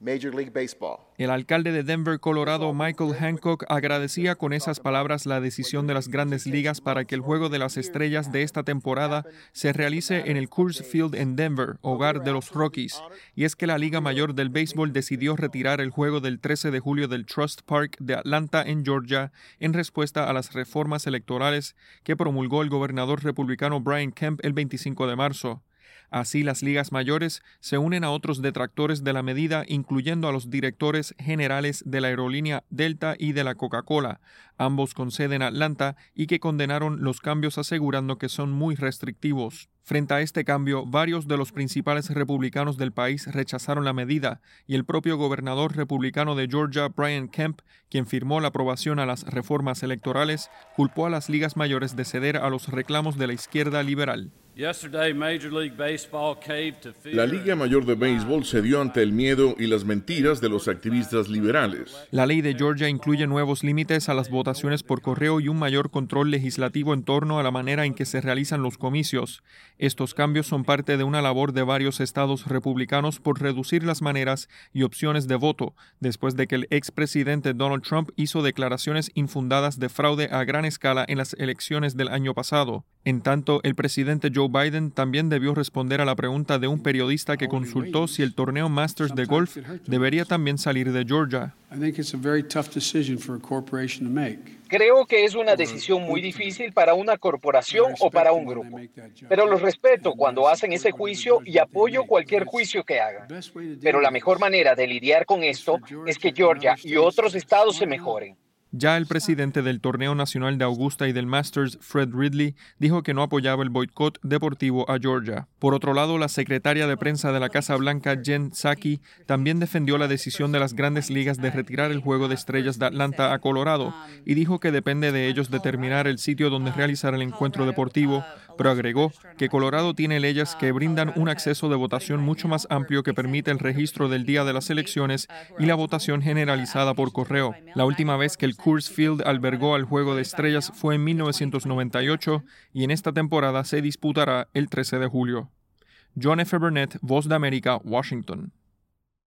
Major League Baseball. El alcalde de Denver, Colorado, Michael Hancock, agradecía con esas palabras la decisión de las Grandes Ligas para que el Juego de las Estrellas de esta temporada se realice en el Coors Field en Denver, hogar de los Rockies. Y es que la Liga Mayor del Béisbol decidió retirar el juego del 13 de julio del Trust Park de Atlanta, en Georgia, en respuesta a las reformas electorales que promulgó el gobernador republicano Brian Kemp el 25 de marzo. Así, las ligas mayores se unen a otros detractores de la medida, incluyendo a los directores generales de la aerolínea Delta y de la Coca-Cola, ambos con sede en Atlanta, y que condenaron los cambios asegurando que son muy restrictivos. Frente a este cambio, varios de los principales republicanos del país rechazaron la medida, y el propio gobernador republicano de Georgia, Brian Kemp, quien firmó la aprobación a las reformas electorales, culpó a las ligas mayores de ceder a los reclamos de la izquierda liberal. La Liga Mayor de Béisbol cedió ante el miedo y las mentiras de los activistas liberales. La ley de Georgia incluye nuevos límites a las votaciones por correo y un mayor control legislativo en torno a la manera en que se realizan los comicios. Estos cambios son parte de una labor de varios estados republicanos por reducir las maneras y opciones de voto, después de que el expresidente Donald Trump hizo declaraciones infundadas de fraude a gran escala en las elecciones del año pasado. En tanto, el presidente Joe Biden también debió responder a la pregunta de un periodista que consultó si el torneo Masters de golf debería también salir de Georgia. Creo que es una decisión muy difícil para una corporación o para un grupo, pero los respeto cuando hacen ese juicio y apoyo cualquier juicio que hagan. Pero la mejor manera de lidiar con esto es que Georgia y otros estados se mejoren. Ya el presidente del Torneo Nacional de Augusta y del Masters, Fred Ridley, dijo que no apoyaba el boicot deportivo a Georgia. Por otro lado, la secretaria de prensa de la Casa Blanca, Jen Psaki, también defendió la decisión de las Grandes Ligas de retirar el Juego de Estrellas de Atlanta a Colorado y dijo que depende de ellos determinar el sitio donde realizar el encuentro deportivo, pero agregó que Colorado tiene leyes que brindan un acceso de votación mucho más amplio que permite el registro del día de las elecciones y la votación generalizada por correo. La última vez que el Coors Field albergó al Juego de Estrellas fue en 1998 y en esta temporada se disputará el 13 de julio. John F. Burnett, Voz de América, Washington.